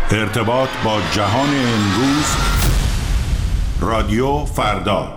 ارتباط با جهان امروز، رادیو فردا.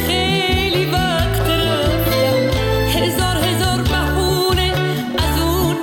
هزار بهونه از اون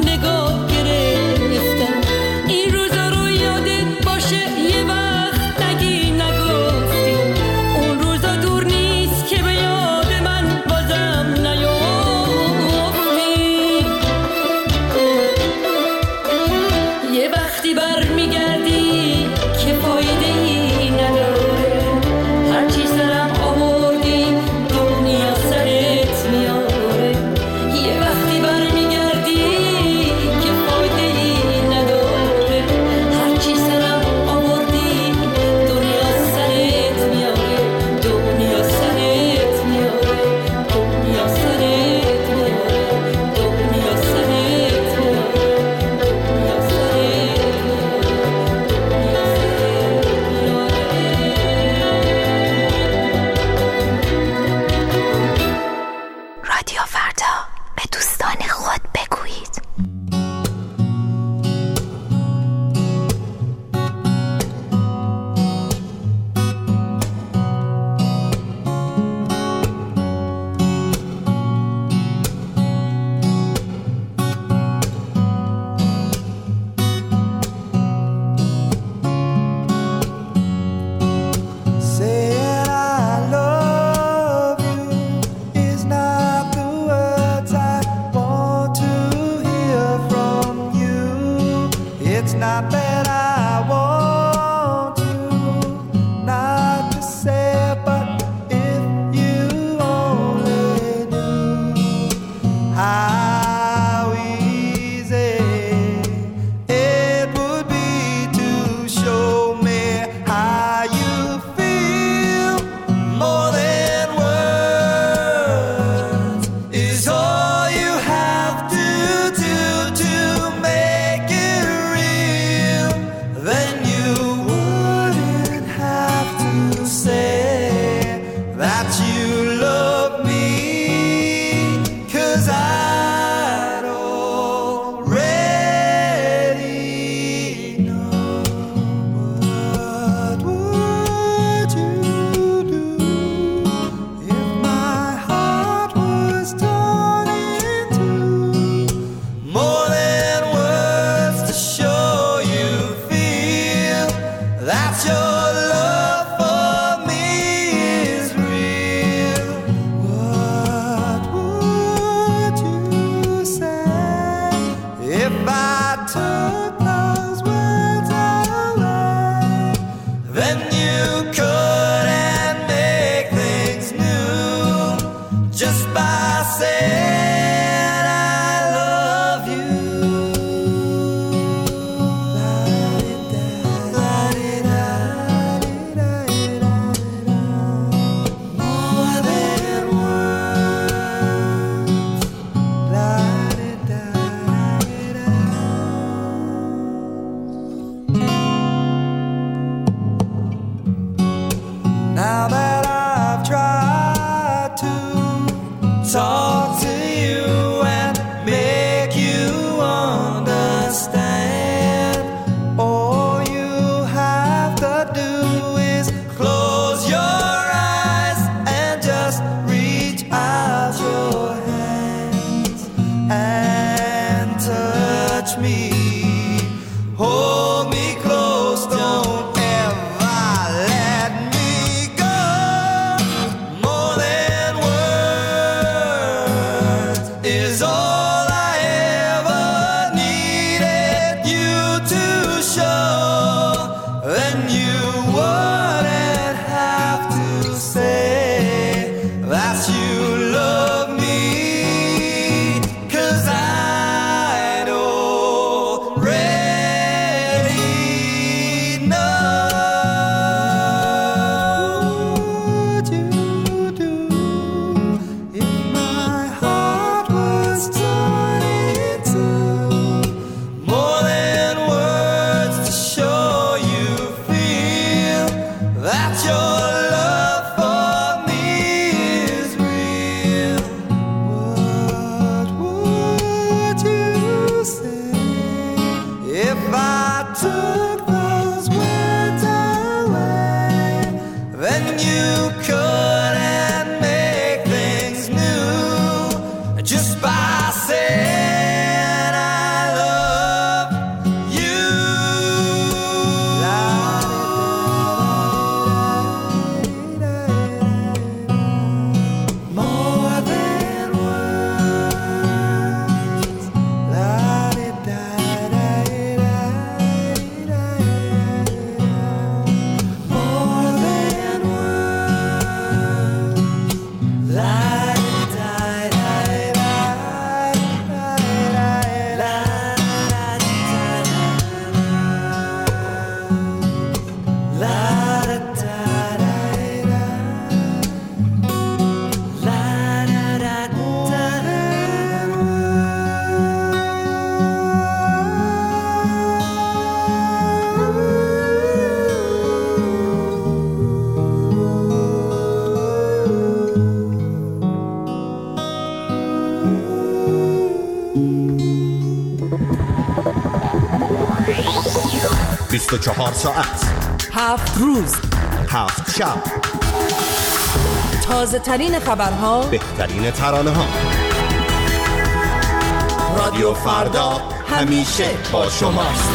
that your love for me is real. What would you say if I took those words away? Then you couldn't make things new just by saying I love you. More than words. More than چهار ساعت 7 روز 7 شب تازه ترین خبرها، بهترین ترانه ها. رادیو فردا همیشه با شماست.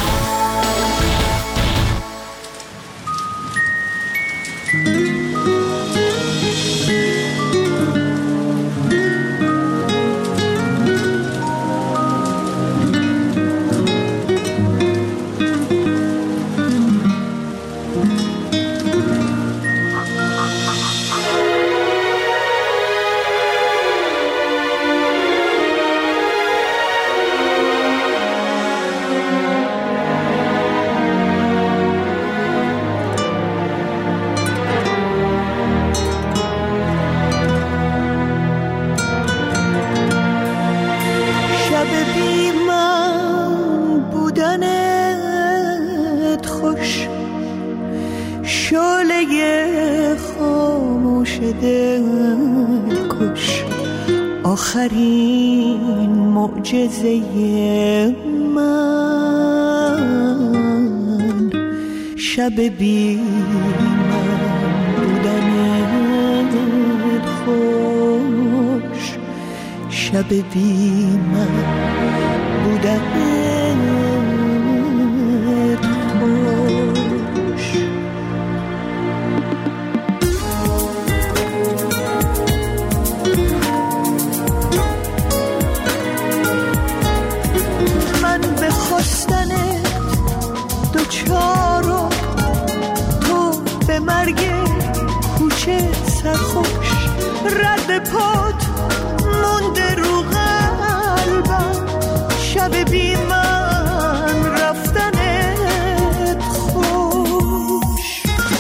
آخرین معجزه من شب بی من بودنت خوش، شب بی من بودنت خوش. خواستنت دوچارو، تو به مرگ کوچه سرخوش، رد پات مونده رو قلبم، شب بی من رفتنت خوش.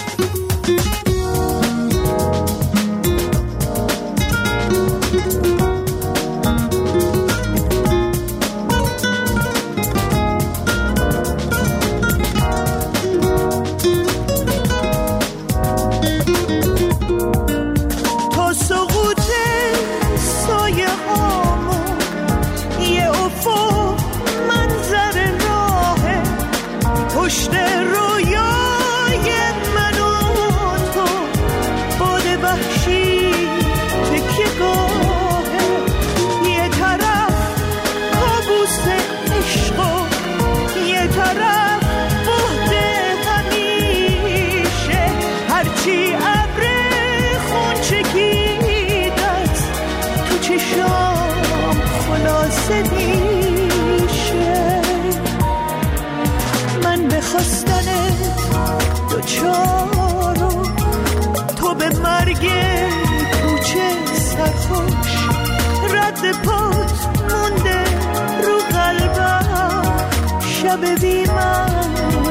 پشت رویای من و تو باد وحشی تکیه گاهه، یه طرف کابوس عشق و یه طرف بهت همیشه، هرچی ابر خون چکیدت تو چشام خلاصه میشه. من به خواستنت دوچارو، تو به مرگ کوچه سرخوش، رد پات مونده رو قلبم، شب بی من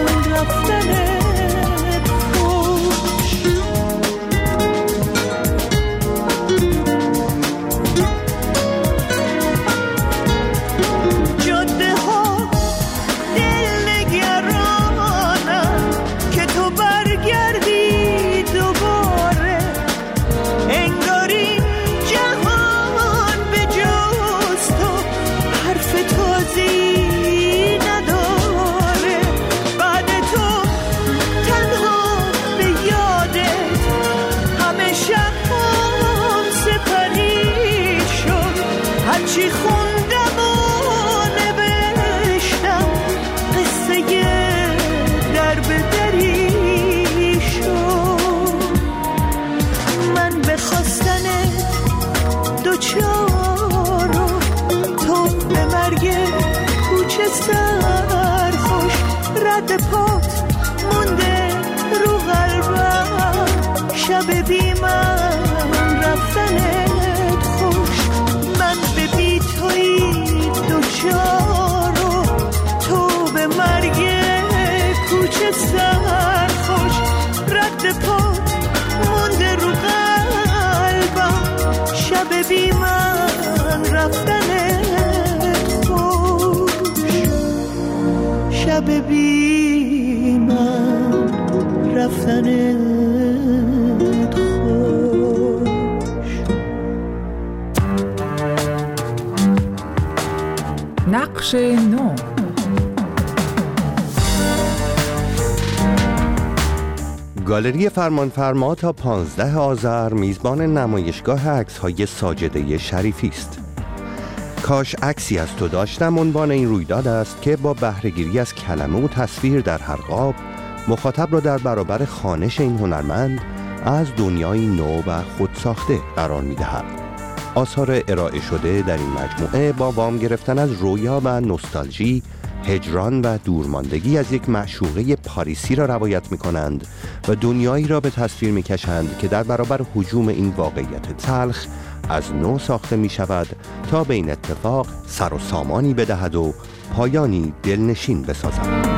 رفتنت خوش. جاده ها دل نگرانم که تو برگردی هرچی خوندم و نوشتم قصه در به دری شد. من به خواستن دوچارو تو به مرگ کوچه سرخوش رد پات مونده رو قلبم شب بی من رفتنت خوش. من به بی توی دوچارو تو به مرگ کوچه سرخوش رد پات مونده رو قلبم شب بی من رفتنت خوش. شب بی من رفتنت خوش. نقش نو. گالری فرمانفرما تا 15 آذر میزبان نمایشگاه عکس‌های ساجده شریفی است. کاش عکسی از تو داشتم عنوان این رویداد است که با بهره‌گیری از کلمه و تصویر در هر قاب مخاطب را در برابر خوانش این هنرمند از دنیای نو و خودساخته قرار می‌دهد. آثار ارائه شده در این مجموعه با وام گرفتن از رویا و نوستالژی، هجران و دورماندگی از یک معشوقه پاریسی را روایت می‌کنند و دنیایی را به تصویر می‌کشند که در برابر هجوم این واقعیت تلخ از نو ساخته می‌شود تا به این اتفاق سر و سامانی بدهد و پایانی دلنشین بسازد.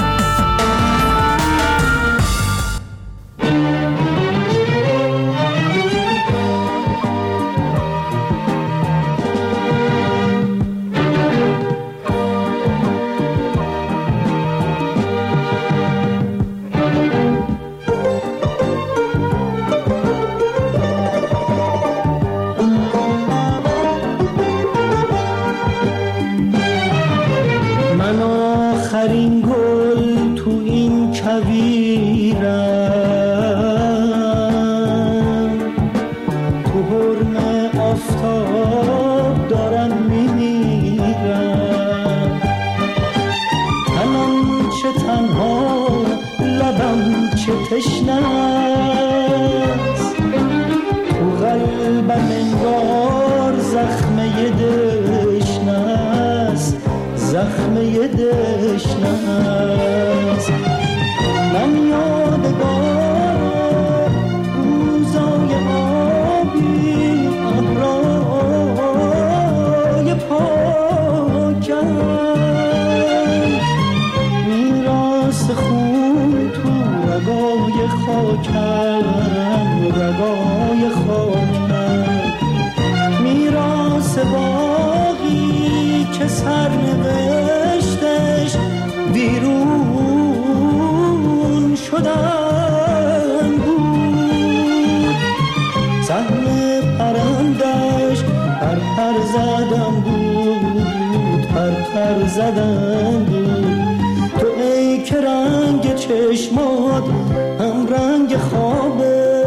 تو ای که رنگ چشمات هم رنگ خوابه،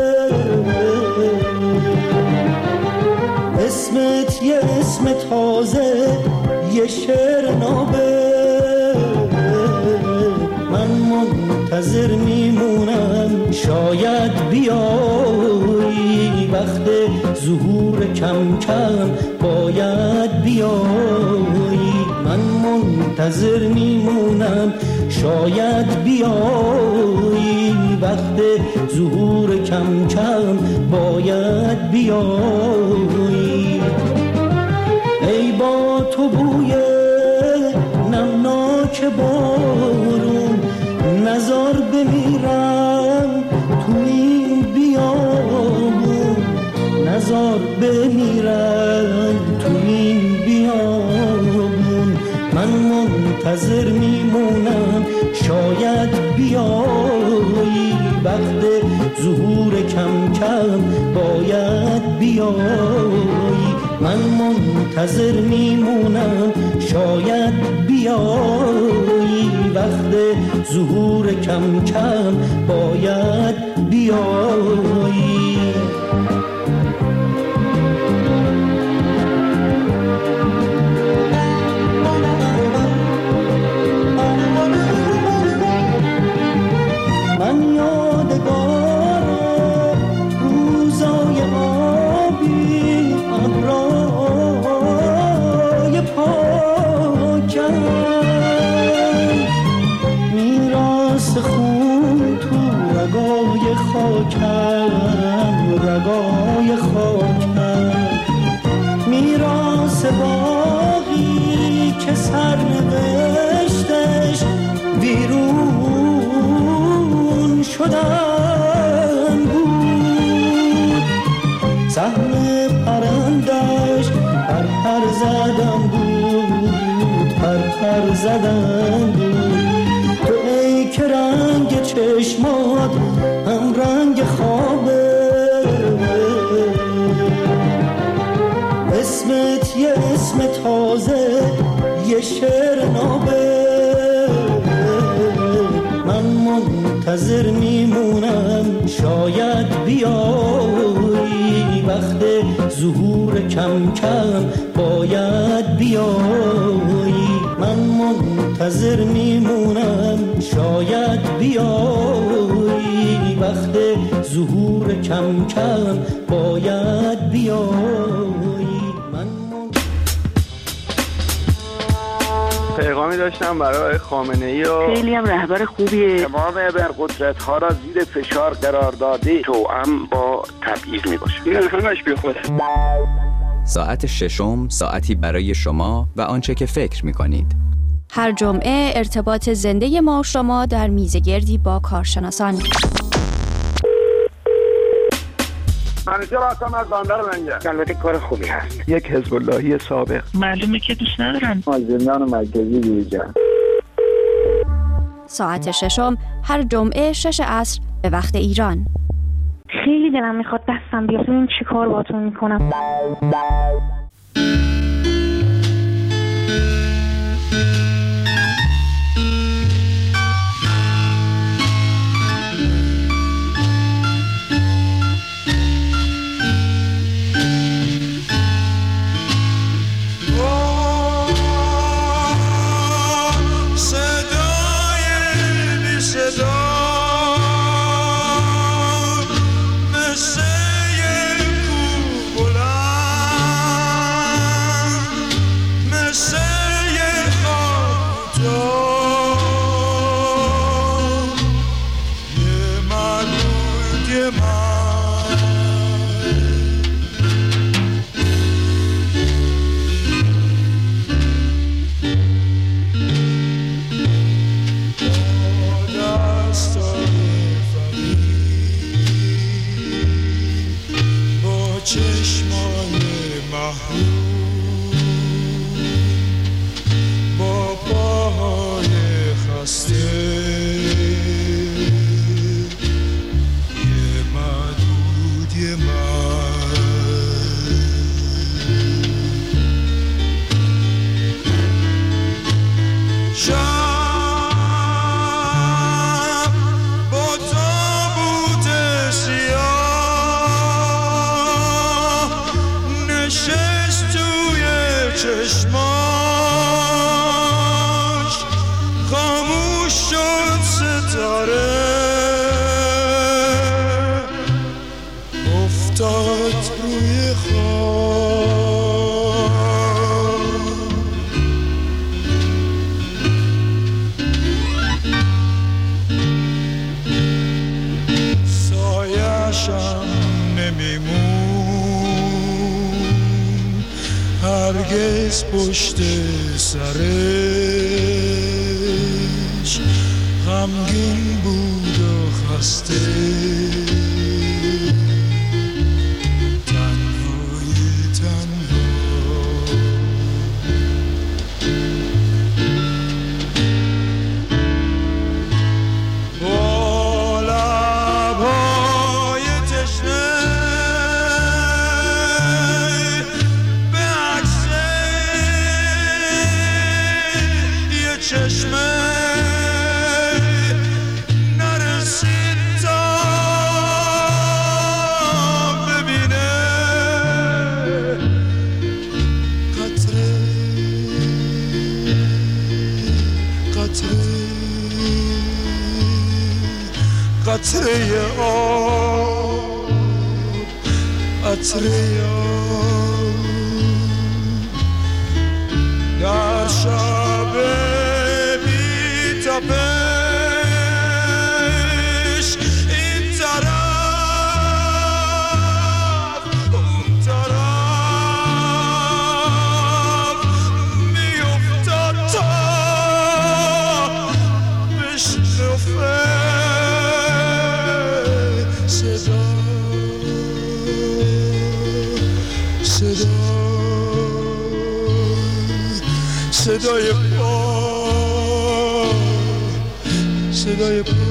اسمت یه اسم تازه یه شعر نابه. من منتظر میمونم شاید بیایی، وقت ظهور کم کم باید بیایی. من منتظر میمونم شاید بیایی، وقت ظهور کم کم باید بیایی. ای با تو بوی نمناک بارون، نزار بمیرم تو این بیابون، نزار بمیرم تو این بیابون. من منتظر میمونم شاید بیایی، وقت ظهور کم کم باید بیایی. من منتظر میمونم شاید بیایی، وقت ظهور کم کم باید بیایی. خاکم رگای خاکم میراث باقی که سرنوشتش ویرون شدن بود سهم پرندش پر زدن بود پر زدن بود تو ای که رنگ چشمات هم رنگ خوابه اسمت یه اسم تازه یه شعر نابه من منتظر میمونم شاید بیایی وقت ظهور کم کم باید بیایی من منتظر میمونم شاید بیایی وقت ظهور کم کم باید بیایی پیغامی داشتم برای خامنه‌ای و خیلی هم رهبر خوبیه. تمام ابرقدرت‌ها را زیر فشار قرار داده توأم با تبعیض میباشه. این همش بیخوده. ساعت ششم ساعتی برای شما و آنچه که فکر می‌کنید. هر جمعه ارتباط زنده ما و شما در میزگردی با کارشناسان. منیژه هستم از بندر لنگر. البته کار خوبی هست. یک حزب اللهی سابق. معلومه که دوست ندارن. از زندان مرکزی بیرون. ساعت ششم هر جمعه 6 عصر به وقت ایران. خیلی دلم میخواد دستم بیاد ببین چی کار باهاتون میکنم. هرگز پشت سرش غمگین بود و خسته تنهای تنها با لبهای تشنه چشمه نرسید تا ببینه قطره قطره قطره آب قطره آب در شب تپش این طرف صدای پا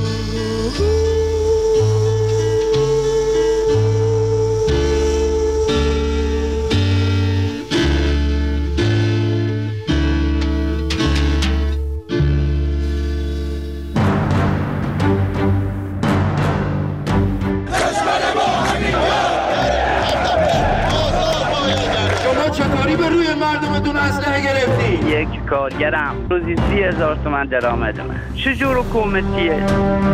چطوری به روی مردمتون اسلحه گرفتی؟ یک کارگرم روزی 30,000 تومان درآمدمه. چجور حکومتیه؟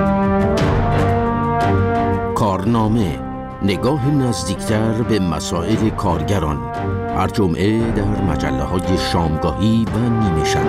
کارنامه، نگاه نزدیکتر به مسائل کارگران، هر جمعه در مجله‌های شامگاهی و نیمه شب.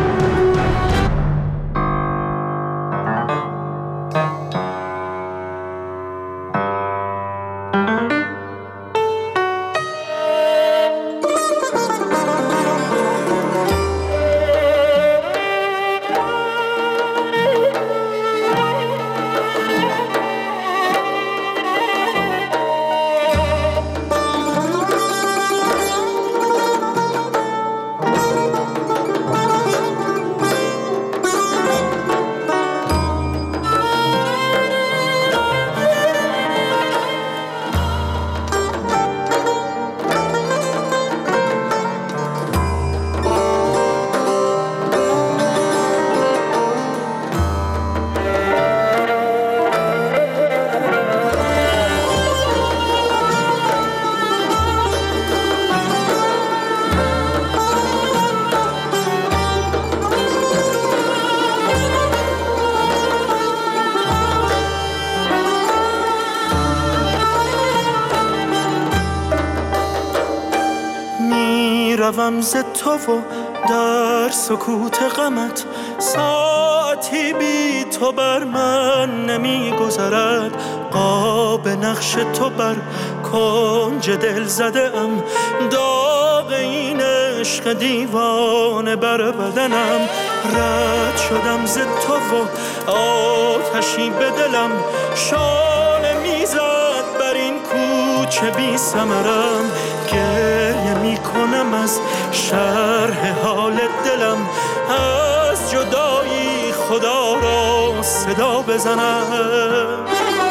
روم ز تو و در سکوت غمت ساعتی بی تو بر من نمی گذرد. قاب نقش تو بر کنج دل زده ام، داغ این عشق دیوانه بر بدنم. رد شدم ز تو و آتشی به دلم شانه میزد بر این کوچه بی ثمرم. گریه می کنم از شرح حال دلم، از جدایی خدا را صدا بزنم.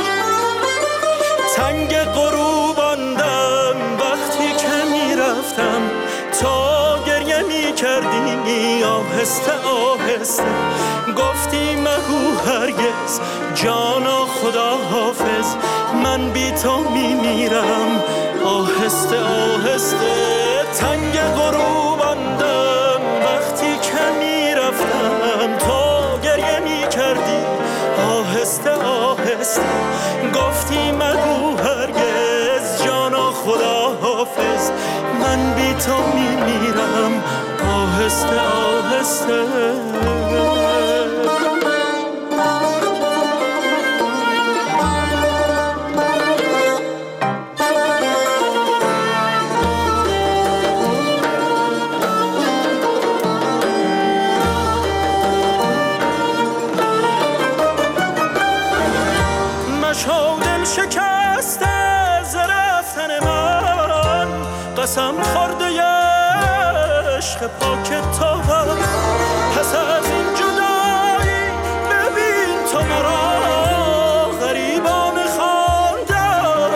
تنگ غروب آندم وقتی که می رفتم، تا گریه می کردی آهسته آهسته. گفتی مگو هرگز جانا خدا حافظ، من بی تو می میرم آهسته آهسته. تنگ غروب آندم وقتی که می رفتم، تا گریه می کردی آهسته آهسته. گفتی مگو هرگز جانا خدا حافظ، من بی تو می میرم آهسته آهسته. قسم خورده عشق پاک تو هم، پس از این جدایی ببین تو مرا غریبانه خواندم.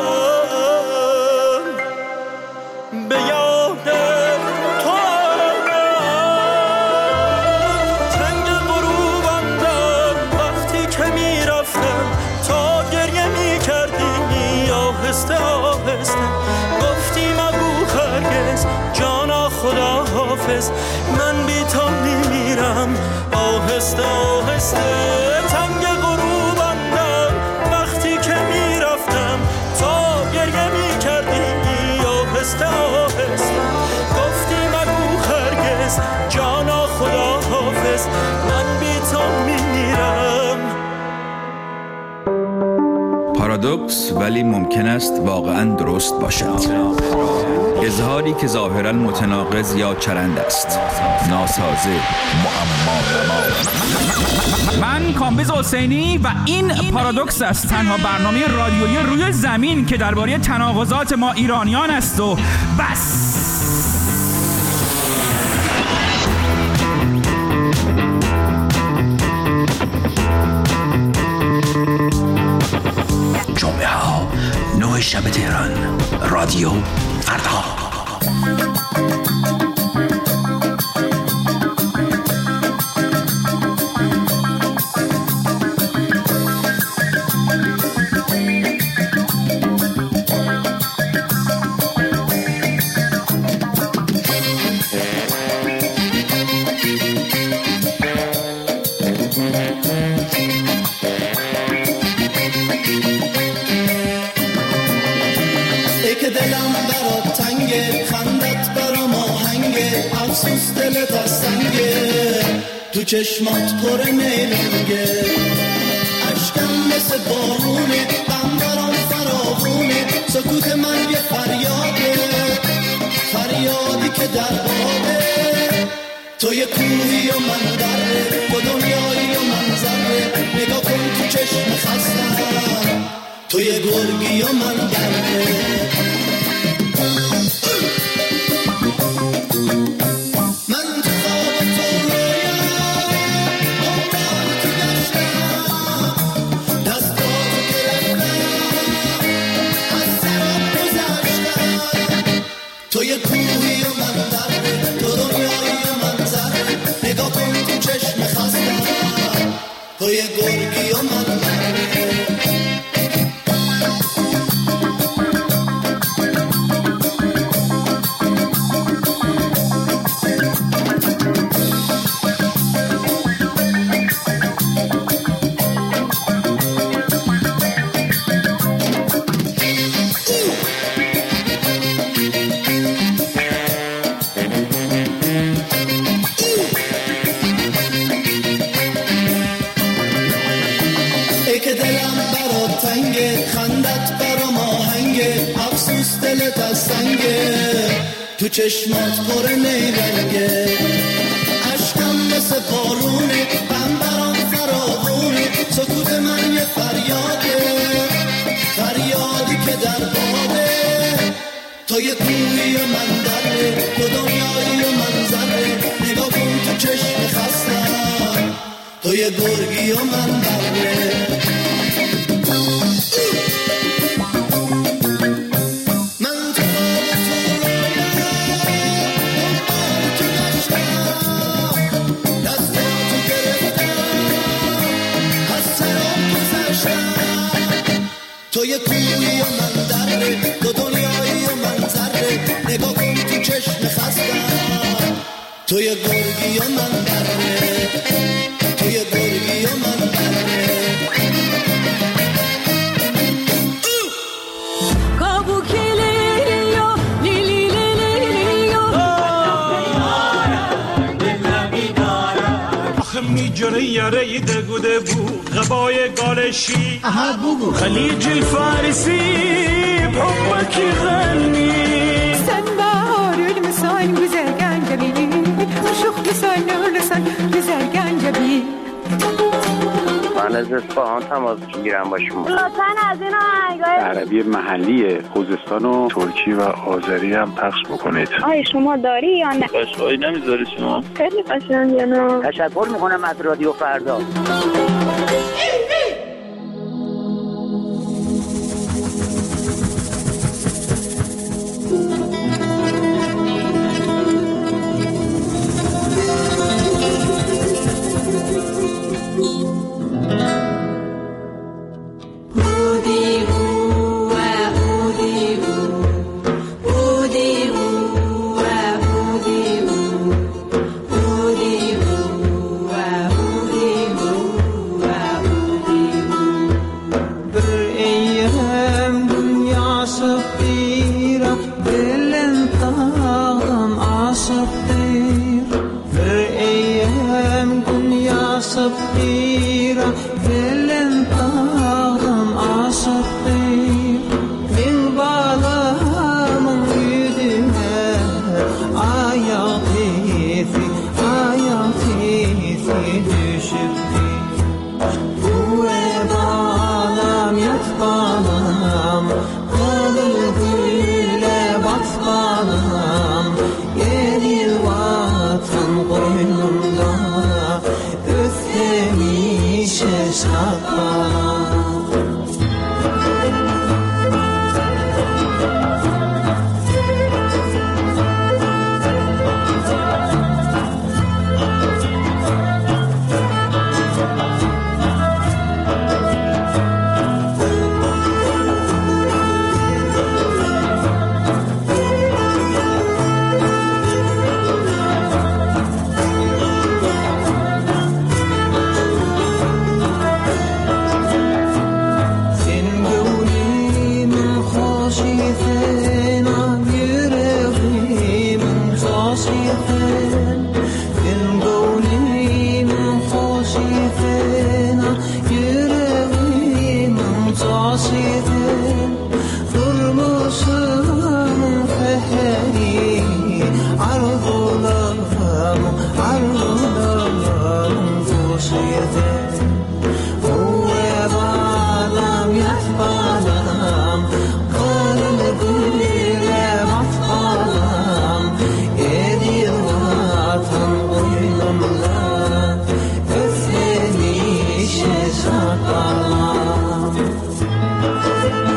به یاد تو تنگ غروب آندم وقتی که می رفتم، تا گریه می کردی آهسته آهسته. گفتی هرگز جانا خدا حافظ، من بی تو میمیرم آهسته آهسته. تنگ غروب آندم وقتی که میرفتم، تا گریه میکردی آهسته آهسته. گفتی مگو هرگز جانا خدا حافظ، من بی تو میمیرم. پارادوکس ولی ممکن است واقعاً درست باشد. اظهاری که ظاهراً متناقض یا چرند است، ناسازه، معما. من کامبیز حسینی و این پارادوکس است، تنها برنامه رادیویی روی زمین که درباره تناقضات ما ایرانیان است و بس. رادیو شب تهران، رادیو فردا. تو چشمات پر نیرنگه، عشقم مثل بارونه، غم برام فراوونه، سکوت من یه فریاده، فریادی که در بابه. تو یه کوهی و من دره، تو دنیایی و من ذره، نگاه کن تو چشم خستم، تو یه گرگی و من دره. تو یه کوهی و من دره، تو دنیایی و من ذره، نگاه کن تو چشم خستم، تو یه گرگی و من دره. تو چشمات پر نیرنگه، عشقم مثل بارونه، غم برام فراوونه، سکوت من یه فریاده، فریادی که در بابه. تو یه کوهی و من دره، تو دنیایی و من ذره، نگاه کن تو چشم خستم، تو یه گرگی و من دره. تو یه کوهی و من دره، تو دنیایی و من ذره، نگاه کن تو چشم خستم، تو یه گرگی و من دره، تو یه گرگی و من دره. میجره یاره دگوده بو غبای گالشی خلیج الفارسی بحبك يغني سنبار المسان بزرگان جبیلی شوخ لسان لسان بزرگان جبیلی. من از اصفهان تماس میگیرم با شما. لطفاً از این آهنگای عربی محلی خوزستان و ترکی و آذری هم پخش بکنید. آیا شما داری یا نه؟ قشقایی نمیذاری شما؟ خیلی قشنگه نه. تشکر میکنم از رادیو فردا.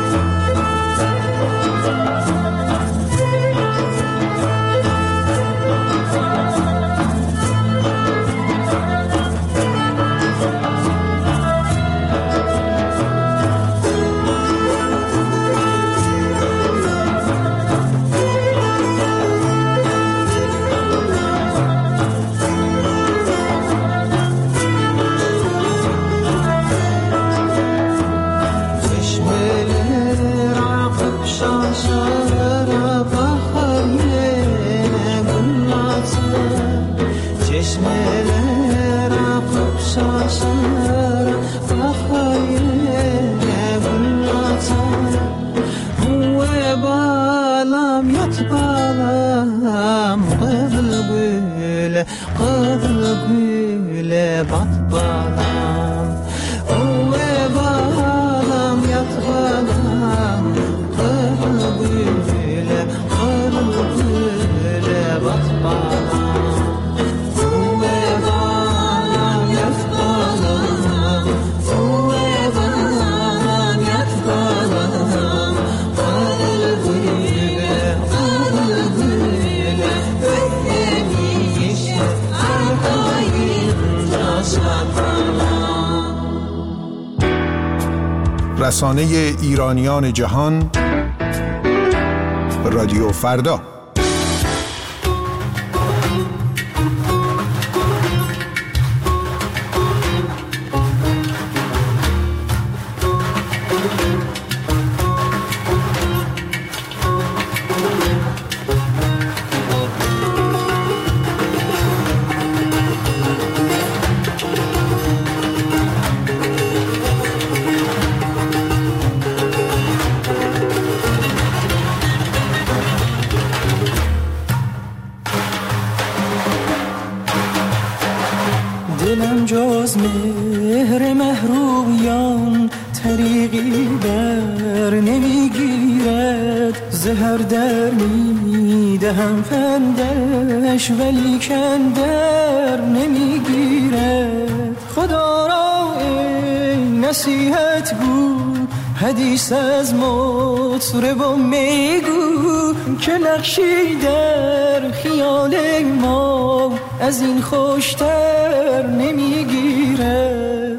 رسانه ایرانیان جهان، رادیو فردا. دلم جز مهر محرویان طریقی در نمیگیرد، زهر در میدهم پندش ولی کندر نمیگیرد. خدا را ای نصیحت گو، حدیث از مطرب و میگو که نقشی در خیال ما از این خوشتر نمیگیره.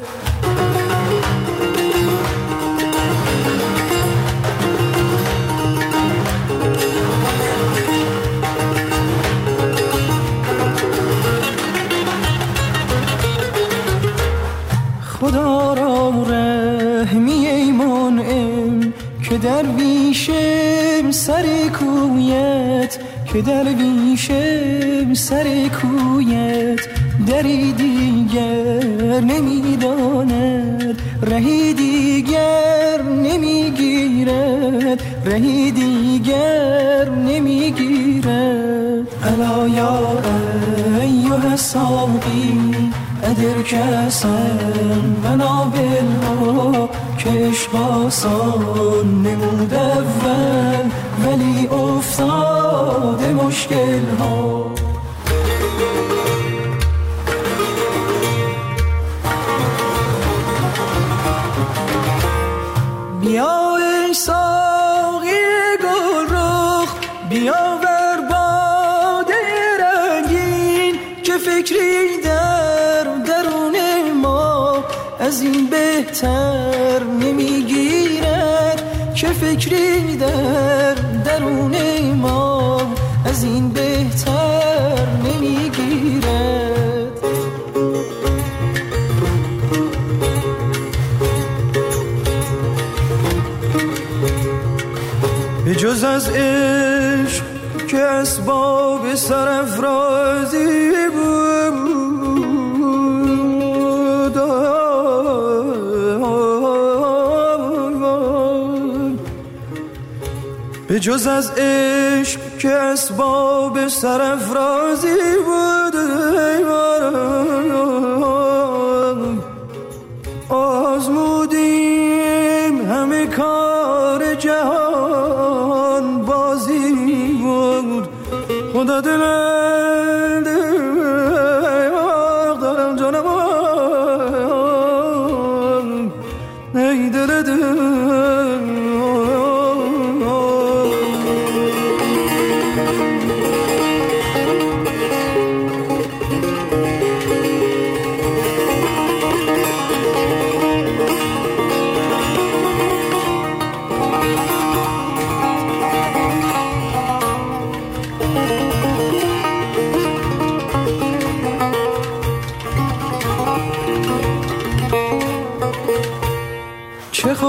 خدا را رحمی ای منعم که درویشم سر کویت، که درویشم سر کویت. دری دیگر نمیداند، رهی دیگر نمیگیرد، رهی دیگر نمیگیرد. الا یا ایها الساقی ادر کسن بنا بالله که عشق آسان نمود اول ولی افتاد مشکل ها. بیا ای ساقی گل رخ، بیا بر باده رنگین که فکری در درون ما از این بهتر نمیگیرد، که فکری در درون ما از این بهتر نمیگیرد. به جز از عشق که اسباب سرافرازی بود، به جز از عشق که اسباب سرافرازی بود، آزمودیم همه کار جهان بازی بود. خدا دلم دارم جانم ای دل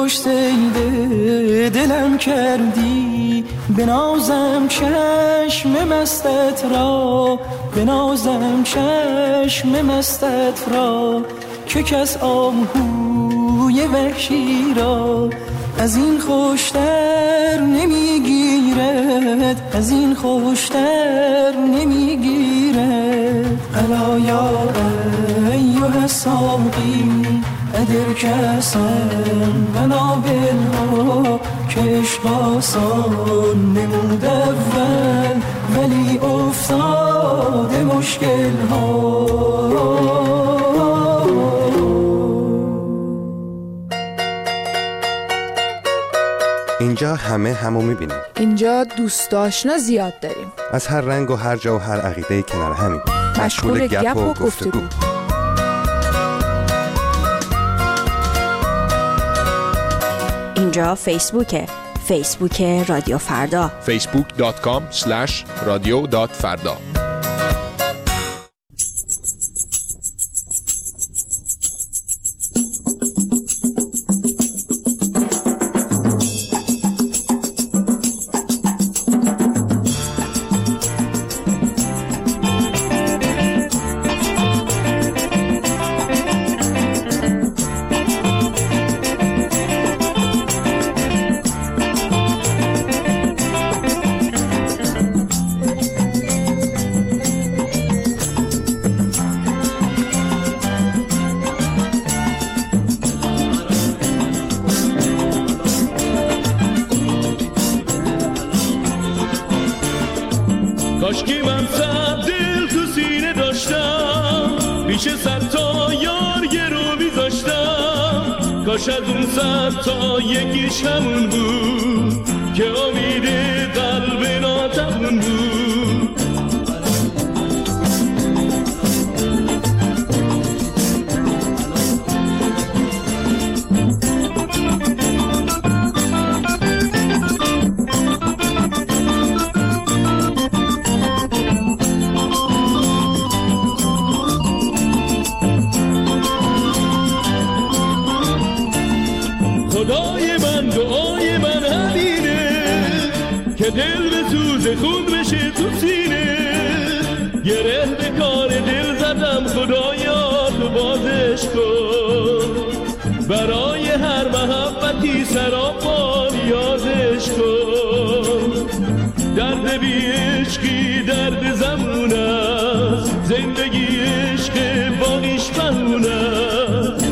کشت ای دلم کردی، بنازم چشم مستت را، بنازم چشم مستت را، که کس آهوی وحشی را از این خوشتر نمیگیرد، از این خوشتر نمیگیرد. الا یا ایها الساقی ادر کسم و نابلها، که عشق آسان نمود اول ولی افتاد مشکل ها. اینجا همو میبینیم. اینجا دوست آشنا زیاد داریم، از هر رنگ و هر جا و هر عقیده کنار همین، مشغول گپ و گفتگو. اینجا فیسبوکه، فیسبوک رادیو فردا، facebook.com/radio.farda. کاشکی من صد دل تو سینه داشتم، پیش صد تا یار گرو میذاشتم، کاش از اون صد تا یکیش همون بود که امید قلب ناتمون بود. خدای من دعای من همینه که دل به سوز خون بشه تو سینه، گره به کار دل زدم خدایا تو بازش کن، برای هر محبتی سراپا نیازش کن. درد بی عشقی درد زمون است، زندگی عشق باقیش بهونه است.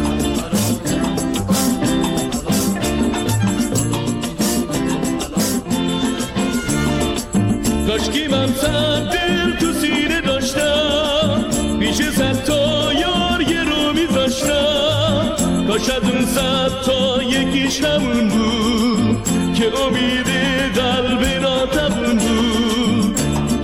کاشکی من صد دل تو سینه داشتم، پیش صد تا یار گرو میذاشتم، کاش از اون صد تا یکیش همون بود که امید قلب ناتمون بود.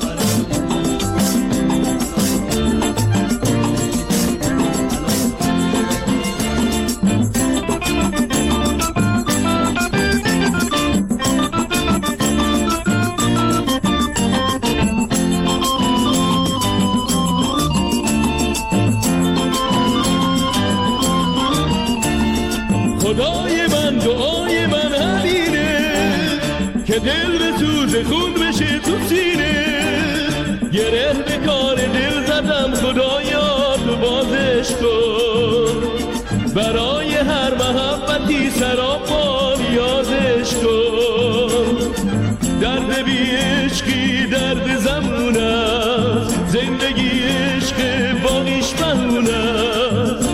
خدای من دعای من همینه که دل به سوز خون بشه تو سینه، گره به کار دل زدم خدایا تو بازش کن، برای هر محبتی سراپا نیازش کن. درد بی عشقی درد زمون است، زندگی عشق باقیش بهونه است.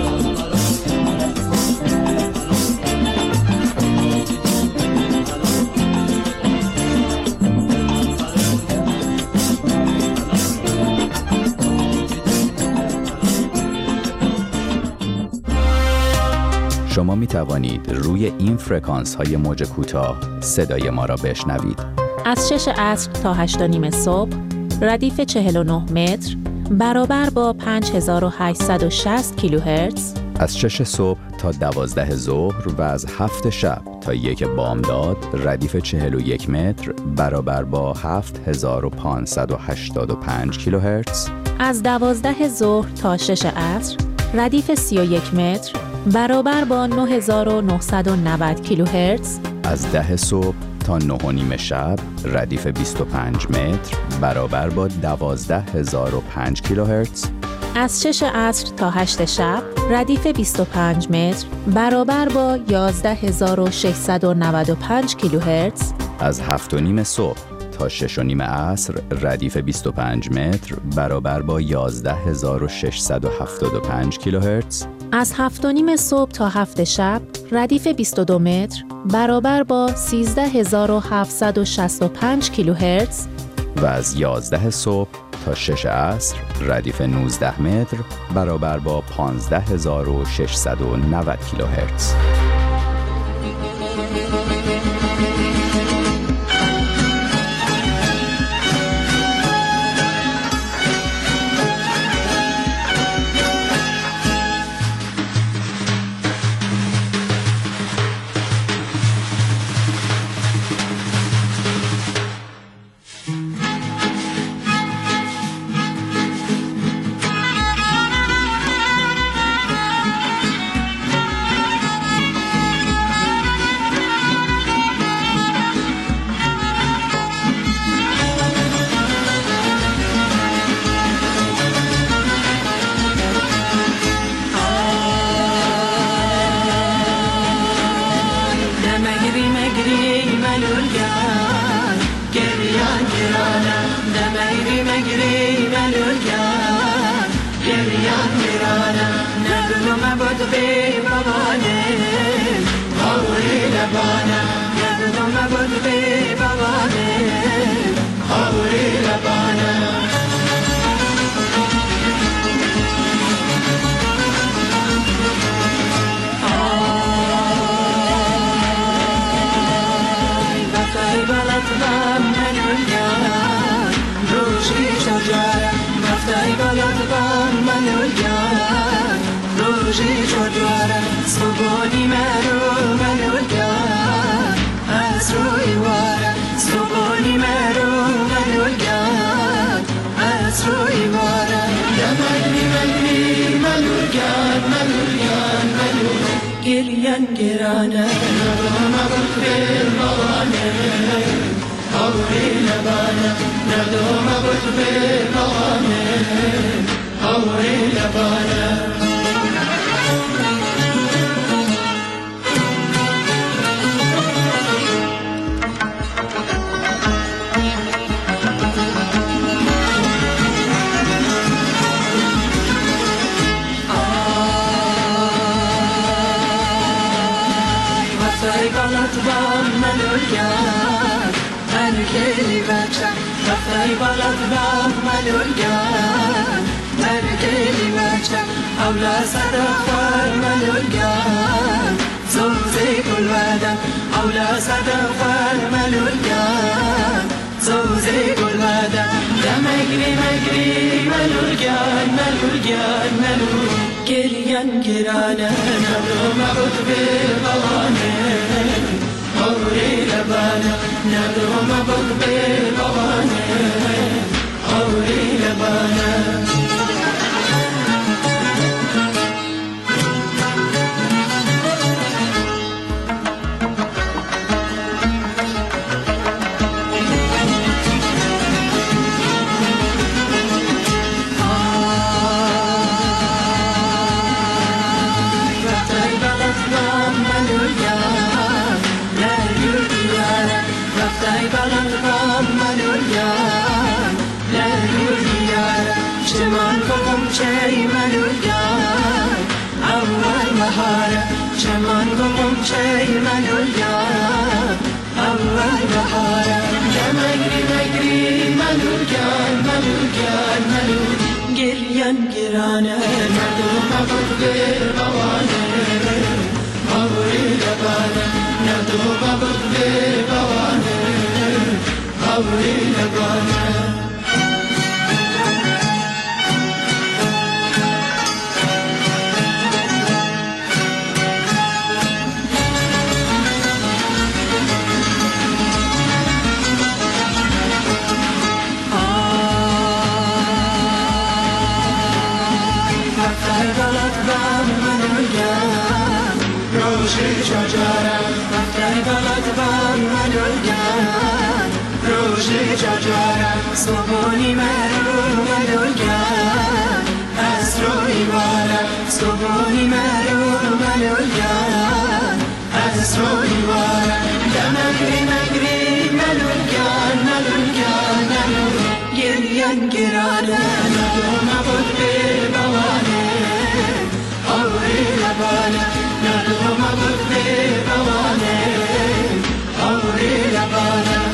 شما می توانید روی این فرکانس های موج کوتاه صدای ما را بشنوید. از 6 عصر تا 8:30 صبح، ردیف 49 متر برابر با 5860 کیلوهرتز. از 6 صبح تا 12 ظهر و از 7 شب تا 1 بامداد، ردیف 41 متر برابر با 7585 کیلوهرتز. از 12 ظهر تا 6 عصر، ردیف 31 متر برابر با 9990 کیلوهرتز از 10 صبح تا 9:30 شب ردیف 25 متر برابر با 12005 کیلوهرتز. از 6 عصر تا 8 شب ردیف 25 متر برابر با 11695 کیلوهرتز. از 7:30 صبح تا 6:30 عصر ردیف 25 متر برابر با 11675 کیلوهرتز. از 7:30 صبح تا 7 شب ردیف 22 متر برابر با 13765 کیلوهرتز. و از 11 صبح تا 6 عصر ردیف 19 متر برابر با 15690 کیلوهرتز. رفتای بلد بام منو گرد جاجارم صبحونی مرون ملولگم از روی بارم صبحونی مرون ملولگم از روی بارم دمگری مگری ملولگم ملولگم ملول گریم گرانه ندوم بود به بوانه آوری لبانه ندوم بود به بوانه آوری لبانه.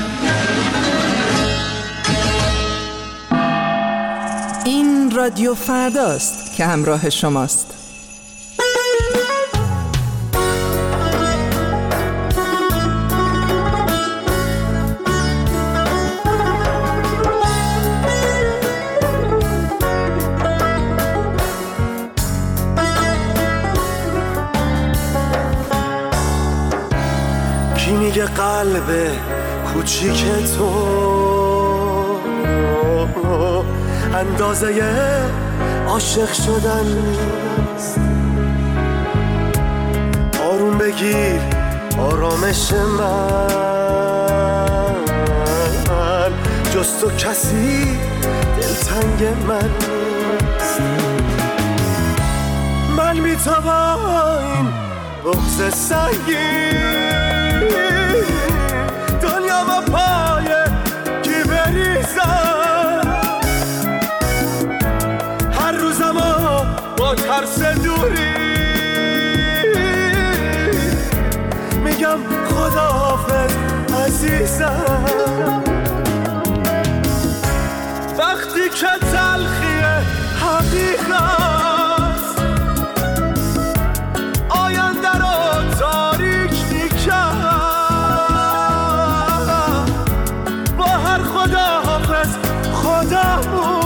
این رادیو فرداست که همراه شماست. کی میگه قلب کوچیک تو اندازه عاشق شدن نیست؟ آروم بگیر آرامش من جز تو کسی دلتنگ من نیست. من میتوان این بغض سنگین دنیا با پای کی بریزم هر روزم با ترس دوری میگم خداحافظ عزیزم. وقتی که تلخی حقیقت آینده رو تاریک میکرد با هر خداحافظ خدامون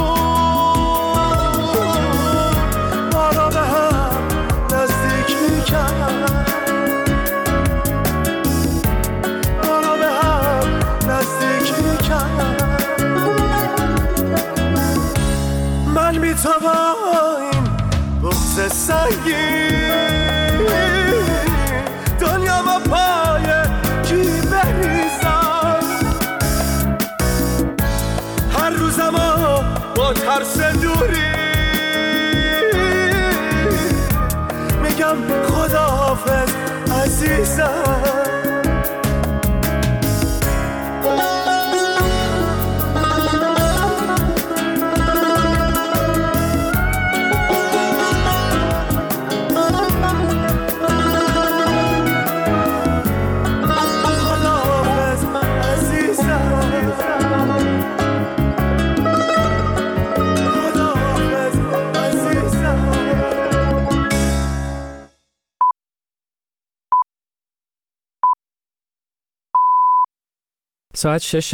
ما را به هم نزدیک میکرد ما را به هم نزدیک میکرد. من میتوان این بغض سنگین دنیا با پای کی بریزم هر روزم با ترس دوری میگم خداحافظ عزیزم. ساعت 6